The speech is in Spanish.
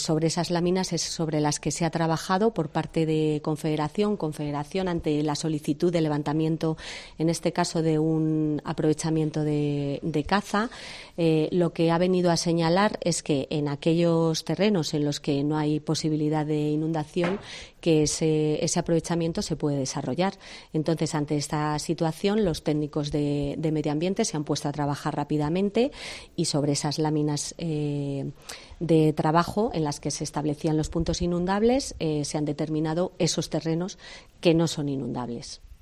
Sobre esas láminas es sobre las que se ha trabajado por parte de Confederación ante la solicitud de levantamiento, en este caso de un aprovechamiento de caza. Lo que ha venido a señalar es que en aquellos terrenos en los que no hay posibilidad de inundación, que ese aprovechamiento se puede desarrollar. Entonces, ante esta situación, los técnicos de medio ambiente se han puesto a trabajar rápidamente y sobre esas láminas de trabajo en las que se establecían los puntos inundables se han determinado esos terrenos que no son inundables.